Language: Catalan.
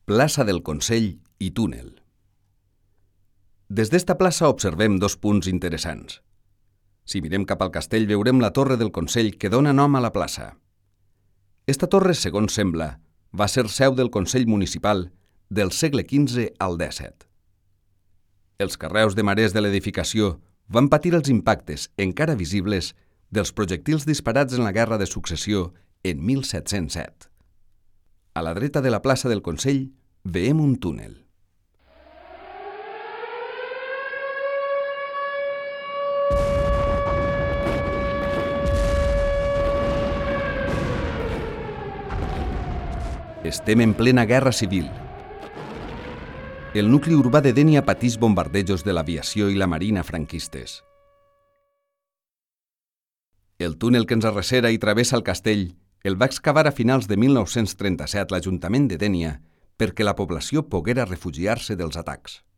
Plaça del Consell i túnel. Des d'esta plaça observem dos punts interessants. Si mirem cap al castell veurem la torre del Consell que dona nom a la plaça. Esta torre, segons sembla, va ser seu del Consell Municipal del segle XV al XVII. Els carreus de marès de l'edificació van patir els impactes, encara visibles, dels projectils disparats en la Guerra de Successió en 1707. A la dreta de la plaça del Consell veiem un túnel. Estem en plena guerra civil. El nucli urbà de Dénia pateix bombardejos de l'aviació i la marina franquistes. El túnel que ens arrecera i travessa el castell el va excavar a finals de 1937 l'Ajuntament de Dénia perquè la població poguera refugiar-se dels atacs.